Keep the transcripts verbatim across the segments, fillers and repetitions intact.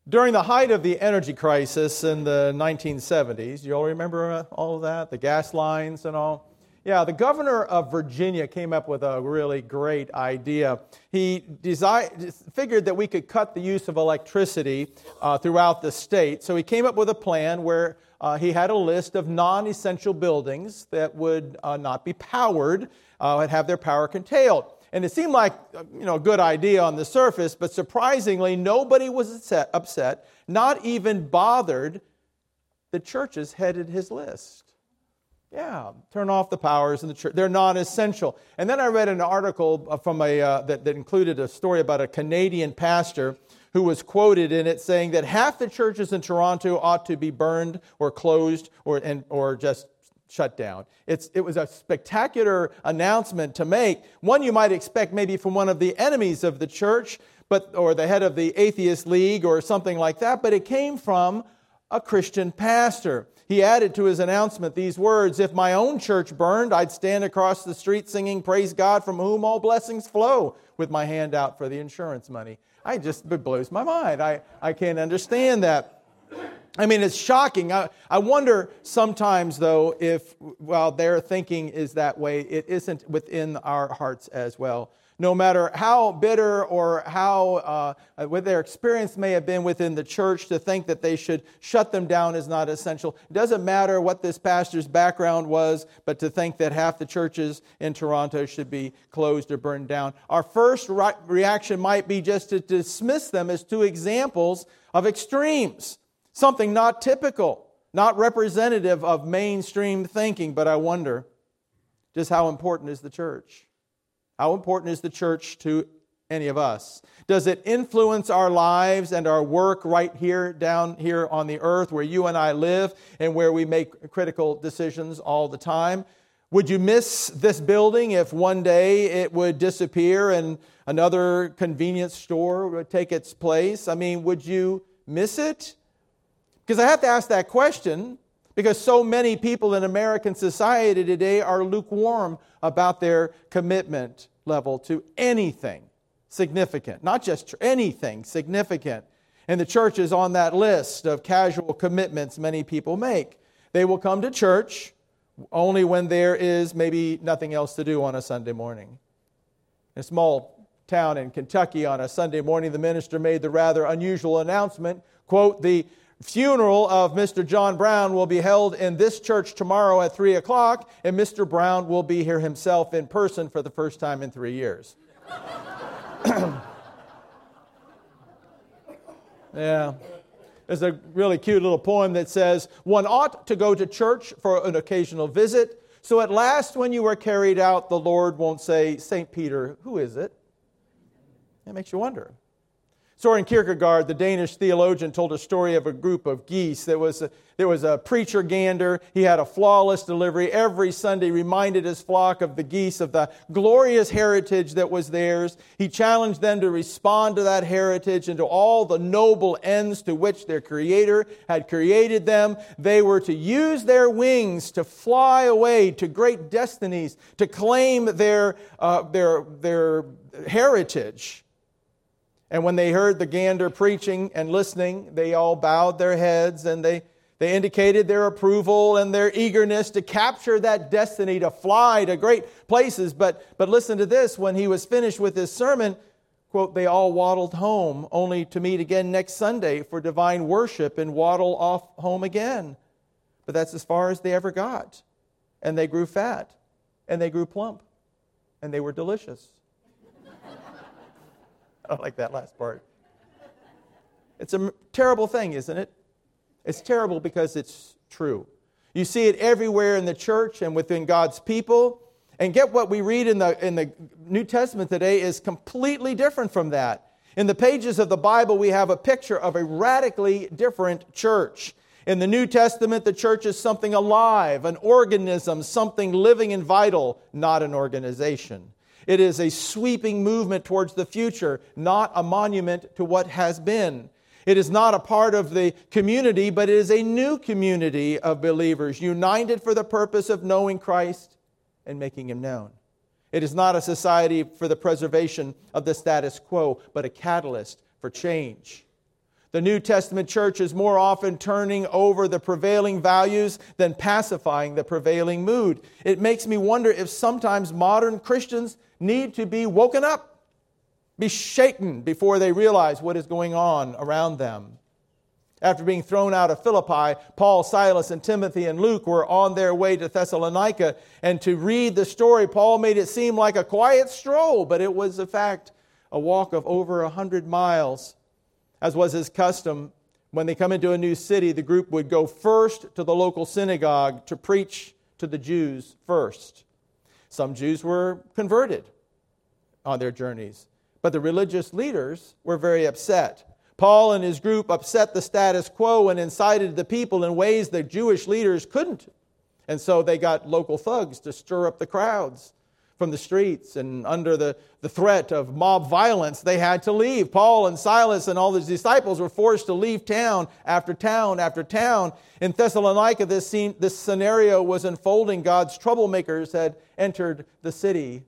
During the height of the energy crisis in the nineteen seventies, you all remember uh, all of that, the gas lines and all? Yeah, the governor of Virginia came up with a really great idea. He desi- figured that we could cut the use of electricity uh, throughout the state. So he came up with a plan where uh, he had a list of non-essential buildings that would uh, not be powered uh, and have their power curtailed. And it seemed like, you know, a good idea on the surface, but surprisingly, nobody was upset, upset, not even bothered. The churches headed his list. Yeah, turn off the powers in the church. They're non-essential. And then I read an article from a uh, that, that included a story about a Canadian pastor who was quoted in it saying that half the churches in Toronto ought to be burned or closed or and, or just shut down. It's, it was a spectacular announcement to make. One you might expect maybe from one of the enemies of the church, but or the head of the Atheist League or something like that, but it came from a Christian pastor. He added to his announcement these words, "If my own church burned, I'd stand across the street singing, 'Praise God from whom all blessings flow,' with my hand out for the insurance money." I just, it blows my mind. I, I can't understand that. I mean, it's shocking. I, I wonder sometimes, though, if while their thinking is that way, it isn't within our hearts as well. No matter how bitter or how uh, what their experience may have been within the church, to think that they should shut them down is not essential. It doesn't matter what this pastor's background was, but to think that half the churches in Toronto should be closed or burned down. Our first re- reaction might be just to dismiss them as two examples of extremes. Something not typical, not representative of mainstream thinking. But I wonder, just how important is the church? How important is the church to any of us? Does it influence our lives and our work right here, down here on the earth, where you and I live and where we make critical decisions all the time? Would you miss this building if one day it would disappear and another convenience store would take its place? I mean, would you miss it? Because I have to ask that question, because so many people in American society today are lukewarm about their commitment level to anything significant, not just anything significant. And the church is on that list of casual commitments many people make. They will come to church only when there is maybe nothing else to do on a Sunday morning. In a small town in Kentucky on a Sunday morning, the minister made the rather unusual announcement, quote, "The funeral of Mister John Brown will be held in this church tomorrow at three o'clock, and Mister Brown will be here himself in person for the first time in three years. Yeah. There's a really cute little poem that says, "One ought to go to church for an occasional visit, so at last when you are carried out, the Lord won't say, 'Saint Peter, who is it?'" That makes you wonder. Soren Kierkegaard, the Danish theologian, told a story of a group of geese. There was a, there was a preacher gander. He had a flawless delivery. Every Sunday reminded his flock of the geese of the glorious heritage that was theirs. He challenged them to respond to that heritage and to all the noble ends to which their Creator had created them. They were to use their wings to fly away to great destinies, to claim their uh, their their heritage. And when they heard the gander preaching and listening, they all bowed their heads and they, they indicated their approval and their eagerness to capture that destiny, to fly to great places. But, but listen to this, when he was finished with his sermon, quote, "They all waddled home, only to meet again next Sunday for divine worship and waddle off home again." But that's as far as they ever got. And they grew fat, and they grew plump, and they were delicious. I don't like that last part. It's a terrible thing, isn't it? It's terrible because it's true. You see it everywhere in the church and within God's people. And get what we read in the, in the New Testament today is completely different from that. In the pages of the Bible, we have a picture of a radically different church. In the New Testament, the church is something alive, an organism, something living and vital, not an organization. It is a sweeping movement towards the future, not a monument to what has been. It is not a part of the community, but it is a new community of believers, united for the purpose of knowing Christ and making Him known. It is not a society for the preservation of the status quo, but a catalyst for change. The New Testament church is more often turning over the prevailing values than pacifying the prevailing mood. It makes me wonder if sometimes modern Christians need to be woken up, be shaken before they realize what is going on around them. After being thrown out of Philippi, Paul, Silas, and Timothy and Luke were on their way to Thessalonica. And to read the story, Paul made it seem like a quiet stroll, but it was, in fact, a walk of over a hundred miles. As was his custom, when they come into a new city, the group would go first to the local synagogue to preach to the Jews first. Some Jews were converted on their journeys, but the religious leaders were very upset. Paul and his group upset the status quo and incited the people in ways the Jewish leaders couldn't. And so they got local thugs to stir up the crowds from the streets, and under the, the threat of mob violence, they had to leave. Paul and Silas and all the disciples were forced to leave town after town after town. In Thessalonica, this, scene, this scenario was unfolding. God's troublemakers had entered the city.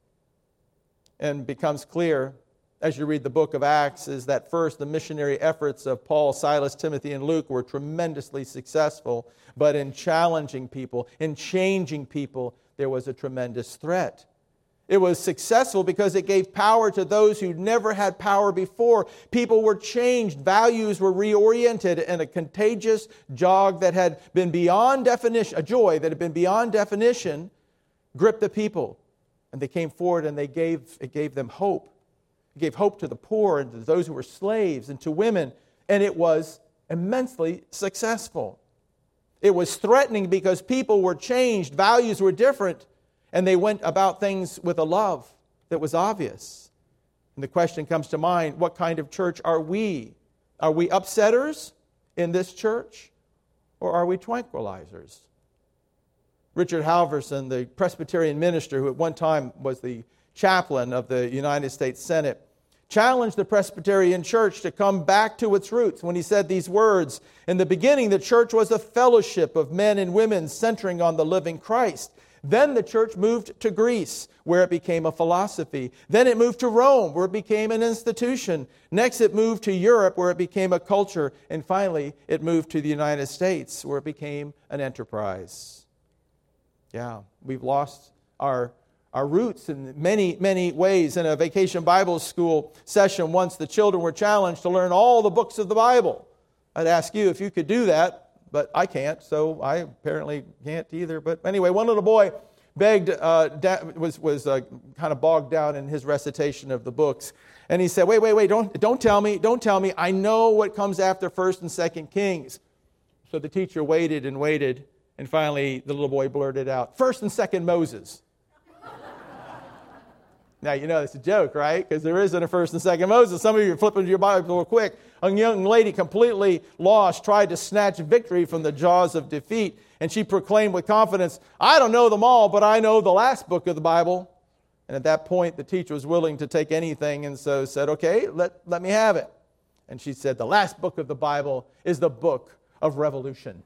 And becomes clear as you read the book of Acts is that first the missionary efforts of Paul, Silas, Timothy, and Luke were tremendously successful. But in challenging people, in changing people, there was a tremendous threat. It was successful because it gave power to those who never had power before. People were changed, values were reoriented, and a contagious jog that had been beyond definition, a joy that had been beyond definition, gripped the people. And they came forward and they gave, it gave them hope. It gave hope to the poor and to those who were slaves and to women. And it was immensely successful. It was threatening because people were changed, values were different, and they went about things with a love that was obvious. And the question comes to mind, what kind of church are we? Are we upsetters in this church, or are we tranquilizers? Richard Halverson, the Presbyterian minister who at one time was the chaplain of the United States Senate, challenged the Presbyterian church to come back to its roots when he said these words, "In the beginning, the church was a fellowship of men and women centering on the living Christ. Then the church moved to Greece, where it became a philosophy. Then it moved to Rome, where it became an institution. Next, it moved to Europe, where it became a culture. And finally, it moved to the United States, where it became an enterprise." Yeah, we've lost our Our roots in many, many ways. In a vacation Bible school session once, the children were challenged to learn all the books of the Bible. I'd ask you if you could do that, but I can't, so I apparently can't either. But anyway, one little boy begged, uh, da- was, was uh, kind of bogged down in his recitation of the books. And he said, wait, wait, wait, don't, don't tell me, don't tell me. I know what comes after First and Second Kings. So the teacher waited and waited, and finally the little boy blurted out, First and Second Moses. Now, you know, it's a joke, right? Because there isn't a First and Second Moses. Some of you are flipping to your Bible real quick. A young lady, completely lost, tried to snatch victory from the jaws of defeat. And she proclaimed with confidence, I don't know them all, but I know the last book of the Bible. And at that point, the teacher was willing to take anything and so said, okay, let, let me have it. And she said, the last book of the Bible is the book of revolution.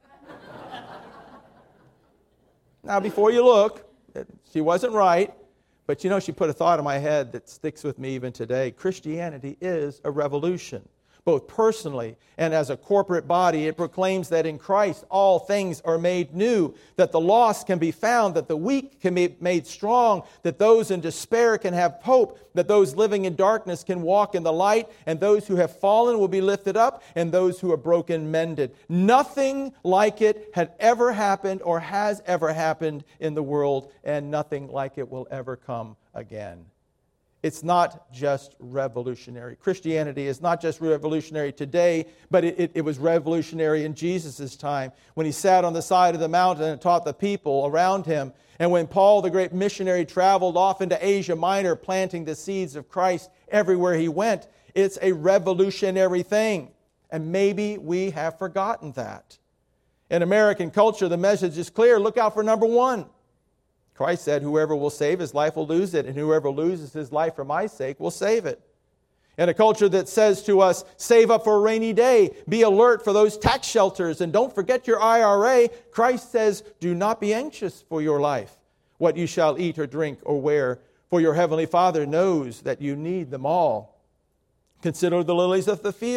Now, before you look, she wasn't right. But you know, she put a thought in my head that sticks with me even today. Christianity is a revolution. Both personally and as a corporate body, it proclaims that in Christ all things are made new, that the lost can be found, that the weak can be made strong, that those in despair can have hope, that those living in darkness can walk in the light, and those who have fallen will be lifted up, and those who are broken mended. Nothing like it had ever happened or has ever happened in the world, and nothing like it will ever come again. It's not just revolutionary. Christianity is not just revolutionary today, but it, it, it was revolutionary in Jesus' time when he sat on the side of the mountain and taught the people around him. And when Paul, the great missionary, traveled off into Asia Minor, planting the seeds of Christ everywhere he went. It's a revolutionary thing. And maybe we have forgotten that. In American culture, the message is clear. Look out for number one. Christ said, whoever will save his life will lose it, and whoever loses his life for my sake will save it. In a culture that says to us, save up for a rainy day, be alert for those tax shelters, and don't forget your I R A, Christ says, do not be anxious for your life, what you shall eat or drink or wear, for your heavenly Father knows that you need them all. Consider the lilies of the field,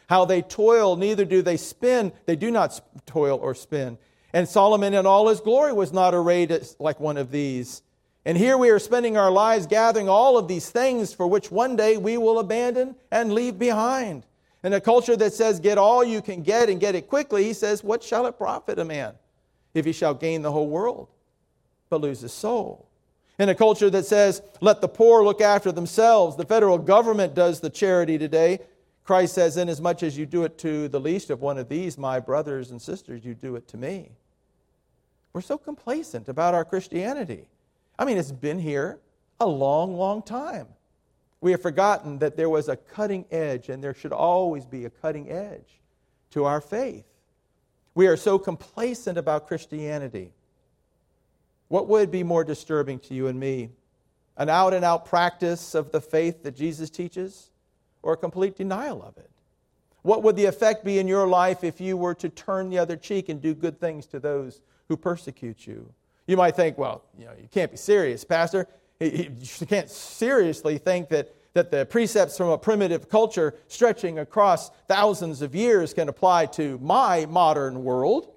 How they toil, neither do they spin. They do not toil or spin. And Solomon in all his glory was not arrayed as like one of these. And here we are spending our lives gathering all of these things for which one day we will abandon and leave behind. In a culture that says, get all you can get and get it quickly, he says, what shall it profit a man if he shall gain the whole world but lose his soul? In a culture that says, let the poor look after themselves, the federal government does the charity today. Christ says, inasmuch as you do it to the least of one of these, my brothers and sisters, you do it to me. We're so complacent about our Christianity. I mean, it's been here a long, long time. We have forgotten that there was a cutting edge, and there should always be a cutting edge to our faith. We are so complacent about Christianity. What would be more disturbing to you and me? An out-and-out practice of the faith that Jesus teaches, or a complete denial of it? What would the effect be in your life if you were to turn the other cheek and do good things to those who persecute you? You might think, well, you know, you can't be serious, Pastor. You can't seriously think that, that the precepts from a primitive culture stretching across thousands of years can apply to my modern world.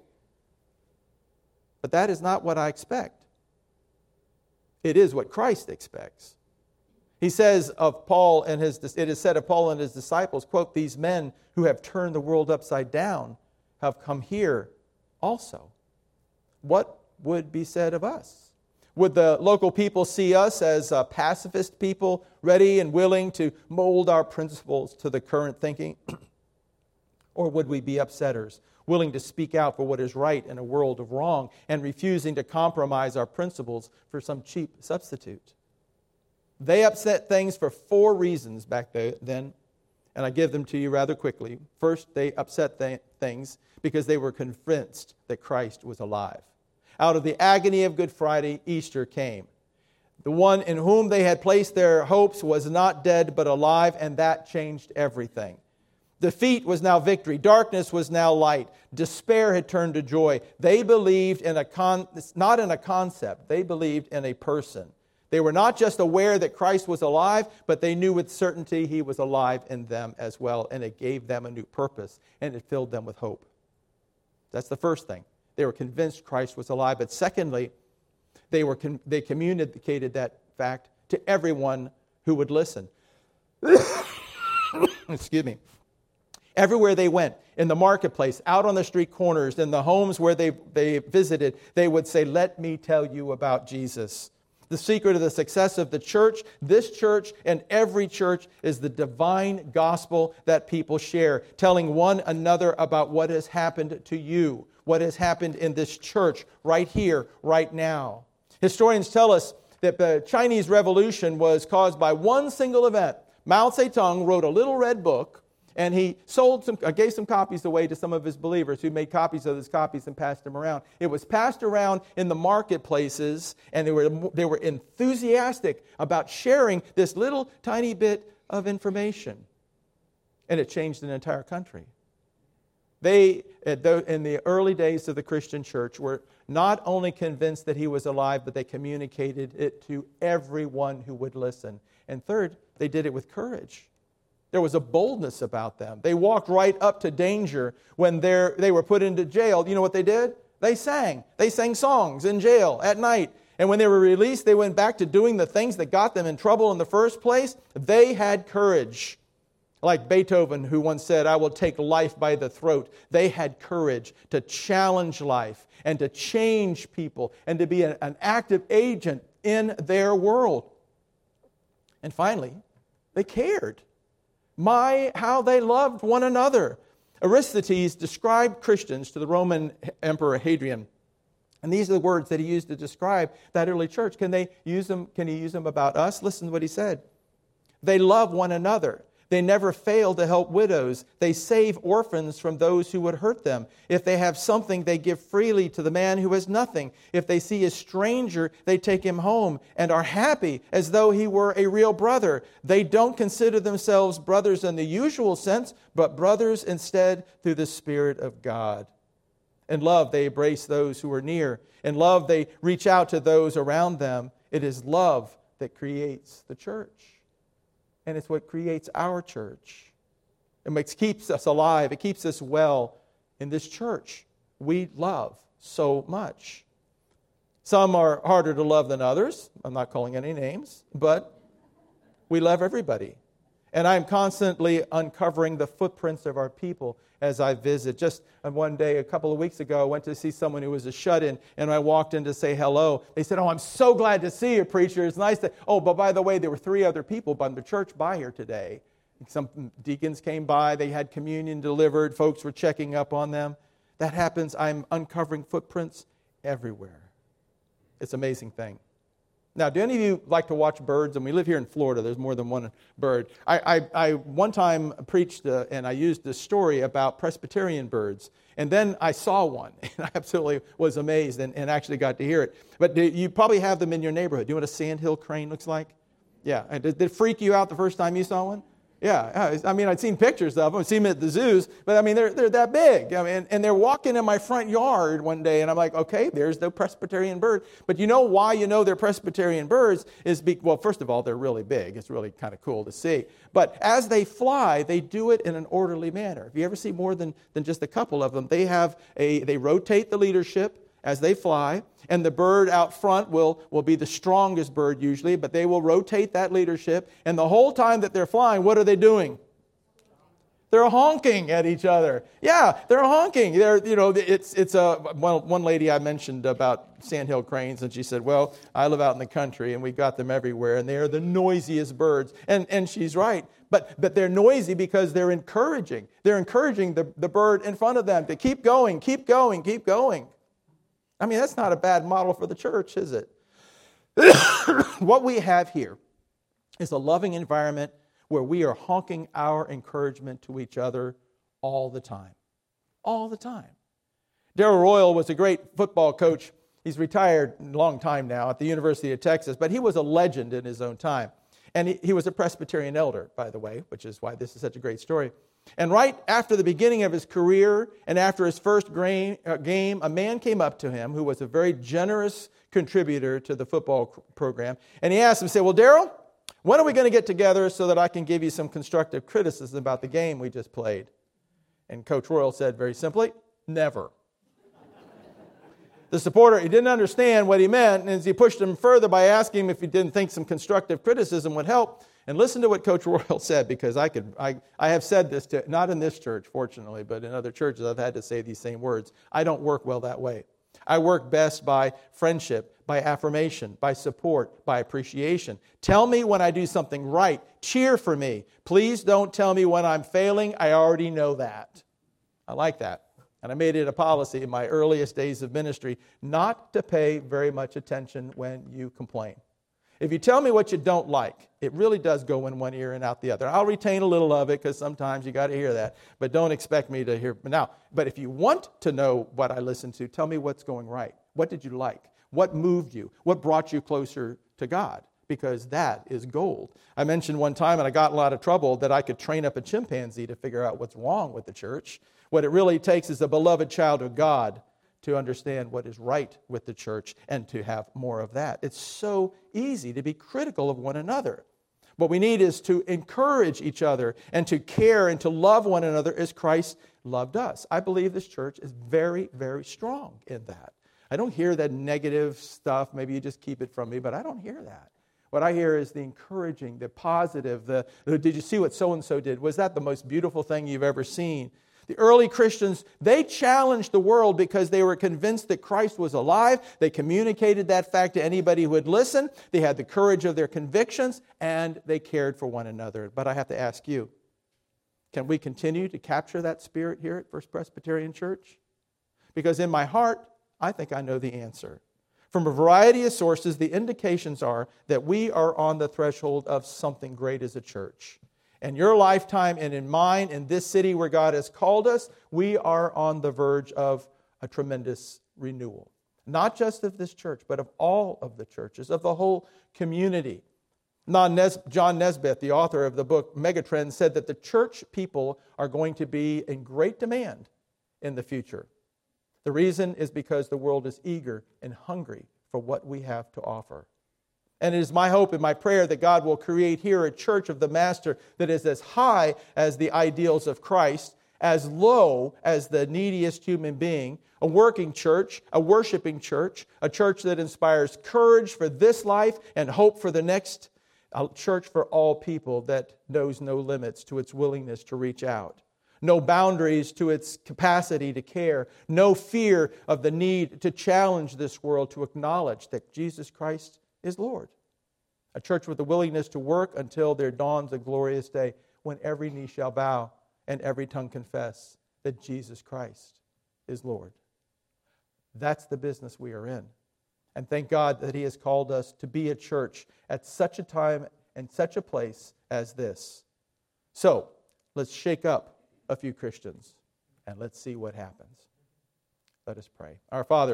But that is not what I expect. It is what Christ expects. He says of Paul and his, it is said of Paul and his disciples, quote, these men who have turned the world upside down have come here also. What would be said of us? Would the local people see us as uh, pacifist people, ready and willing to mold our principles to the current thinking? Or would we be upsetters, willing to speak out for what is right in a world of wrong and refusing to compromise our principles for some cheap substitute? They upset things for four reasons back then, and I give them to you rather quickly. First, they upset th- things because they were convinced that Christ was alive. Out of the agony of Good Friday, Easter came. The one in whom they had placed their hopes was not dead but alive, and that changed everything. Defeat was now victory. Darkness was now light. Despair had turned to joy. They believed in a con- not in a concept. They believed in a person. They were not just aware that Christ was alive, but they knew with certainty He was alive in them as well, and it gave them a new purpose, and it filled them with hope. That's the first thing. They were convinced Christ was alive. But secondly, they were con- they communicated that fact to everyone who would listen. Excuse me. Everywhere they went, in the marketplace, out on the street corners, in the homes where they, they visited, they would say, let me tell you about Jesus. The secret of the success of the church, this church and every church, is the divine gospel that people share, telling one another about what has happened to you, what has happened in this church right here, right now. Historians tell us that the Chinese Revolution was caused by one single event. Mao Zedong wrote a little red book, and he sold some, uh, gave some copies away to some of his believers who made copies of his copies and passed them around. It was passed around in the marketplaces, and they were, they were enthusiastic about sharing this little tiny bit of information. And it changed an entire country. They, in the early days of the Christian church, were not only convinced that He was alive, but they communicated it to everyone who would listen. And third, they did it with courage. There was a boldness about them. They walked right up to danger when they were put into jail. You know what they did? They sang. They sang songs in jail at night. And when they were released, they went back to doing the things that got them in trouble in the first place. They had courage. Like Beethoven, who once said, I will take life by the throat. They had courage to challenge life and to change people and to be an, an active agent in their world. And finally, they cared. My, how they loved one another. Aristides described Christians to the Roman Emperor Hadrian. And these are the words that he used to describe that early church. Can they use them? Can he use them about us? Listen to what he said. They love one another. They never fail to help widows. They save orphans from those who would hurt them. If they have something, they give freely to the man who has nothing. If they see a stranger, they take him home and are happy as though he were a real brother. They don't consider themselves brothers in the usual sense, but brothers instead through the Spirit of God. In love, they embrace those who are near. In love, they reach out to those around them. It is love that creates the church. And it's what creates our church. It makes, keeps us alive. It keeps us well in this church we love so much. Some are harder to love than others. I'm not calling any names, but we love everybody. And I'm constantly uncovering the footprints of our people as I visit. Just one day, a couple of weeks ago, I went to see someone who was a shut-in, and I walked in to say hello. They said, "Oh, I'm so glad to see you, preacher. It's nice to..." Oh, but by the way, there were three other people from the church by here today. Some deacons came by. They had communion delivered. Folks were checking up on them. That happens. I'm uncovering footprints everywhere. It's an amazing thing. Now, do any of you like to watch birds? And we live here in Florida. There's more than one bird. I, I, I one time preached uh, and I used this story about Presbyterian birds. And then I saw one. And I absolutely was amazed and, and actually got to hear it. But do, you probably have them in your neighborhood. Do you know what a sandhill crane looks like? Yeah. And did, did it freak you out the first time you saw one? Yeah, I mean, I'd seen pictures of them, I'd seen them at the zoos, but I mean, they're they're that big. I mean, and they're walking in my front yard one day, and I'm like, okay, there's the Presbyterian bird. But you know why you know they're Presbyterian birds is, be, well, first of all, they're really big. It's really kind of cool to see. But as they fly, they do it in an orderly manner. If you ever see more than, than just a couple of them, they have a they rotate the leadership as they fly, and the bird out front will, will be the strongest bird usually, but they will rotate that leadership, and the whole time that they're flying, what are they doing? They're honking at each other. Yeah, they're honking. They're, you know, it's it's a one, one lady I mentioned about sandhill cranes, and she said, "Well, I live out in the country, and we got them everywhere, and they are the noisiest birds." And and she's right. But but they're noisy because they're encouraging. They're encouraging the, the bird in front of them to keep going, keep going, keep going. I mean, that's not a bad model for the church, is it? What we have here is a loving environment where we are honking our encouragement to each other all the time. All the time. Darrell Royal was a great football coach. He's retired a long time now at the University of Texas, but he was a legend in his own time. And he, he was a Presbyterian elder, by the way, which is why this is such a great story. And right after the beginning of his career and after his first game, a man came up to him who was a very generous contributor to the football program. And he asked him, said, "Well, Darrell, when are we going to get together so that I can give you some constructive criticism about the game we just played?" And Coach Royal said very simply, "Never." The supporter, he didn't understand what he meant, and he pushed him further by asking him if he didn't think some constructive criticism would help. And listen to what Coach Royal said, because I could, I, I have said this, to, not in this church, fortunately, but in other churches I've had to say these same words. I don't work well that way. I work best by friendship, by affirmation, by support, by appreciation. Tell me when I do something right. Cheer for me. Please don't tell me when I'm failing. I already know that. I like that. And I made it a policy in my earliest days of ministry not to pay very much attention when you complain. If you tell me what you don't like, it really does go in one ear and out the other. I'll retain a little of it because sometimes you got to hear that, but don't expect me to hear. Now, but if you want to know what I listen to, tell me what's going right. What did you like? What moved you? What brought you closer to God? Because that is gold. I mentioned one time, and I got in a lot of trouble, that I could train up a chimpanzee to figure out what's wrong with the church. What it really takes is a beloved child of God to understand what is right with the church and to have more of that. It's so easy to be critical of one another. What we need is to encourage each other and to care and to love one another as Christ loved us. I believe this church is very, very strong in that. I don't hear that negative stuff. Maybe you just keep it from me, but I don't hear that. What I hear is the encouraging, the positive, the, did you see what so-and-so did? Was that the most beautiful thing you've ever seen? The early Christians, they challenged the world because they were convinced that Christ was alive. They communicated that fact to anybody who would listen. They had the courage of their convictions, and they cared for one another. But I have to ask you, can we continue to capture that spirit here at First Presbyterian Church? Because in my heart, I think I know the answer. From a variety of sources, the indications are that we are on the threshold of something great as a church. In your lifetime and in mine, in this city where God has called us, we are on the verge of a tremendous renewal. Not just of this church, but of all of the churches, of the whole community. John Nesbitt, the author of the book Megatrends, said that the church people are going to be in great demand in the future. The reason is because the world is eager and hungry for what we have to offer. And it is my hope and my prayer that God will create here a church of the Master that is as high as the ideals of Christ, as low as the neediest human being, a working church, a worshiping church, a church that inspires courage for this life and hope for the next, a church for all people that knows no limits to its willingness to reach out, no boundaries to its capacity to care, no fear of the need to challenge this world to acknowledge that Jesus Christ is Lord. A church with the willingness to work until there dawns a glorious day when every knee shall bow and every tongue confess that Jesus Christ is Lord. That's the business we are in. And thank God that He has called us to be a church at such a time and such a place as this. So, let's shake up a few Christians and let's see what happens. Let us pray. Our Father,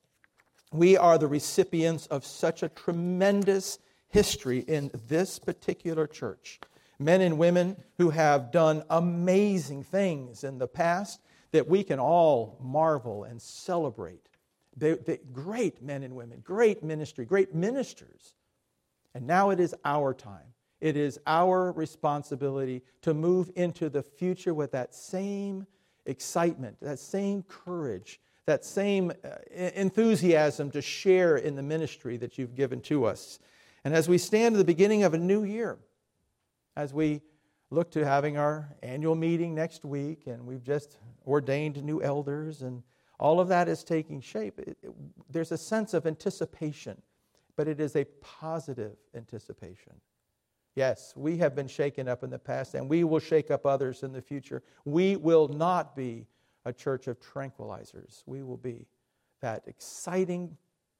we are the recipients of such a tremendous history in this particular church. Men and women who have done amazing things in the past that we can all marvel and celebrate. They, they, great men and women, great ministry, great ministers. And now it is our time. It is our responsibility to move into the future with that same excitement, that same courage, that same enthusiasm to share in the ministry that you've given to us. And as we stand at the beginning of a new year, as we look to having our annual meeting next week, and we've just ordained new elders, and all of that is taking shape, it, it, there's a sense of anticipation, but it is a positive anticipation. Yes, we have been shaken up in the past, and we will shake up others in the future. We will not be a church of tranquilizers. We will be that exciting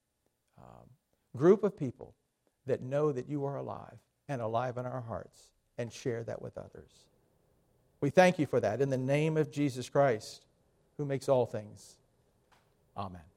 um, group of people that know that you are alive and alive in our hearts and share that with others. We thank you for that in the name of Jesus Christ, who makes all things. Amen.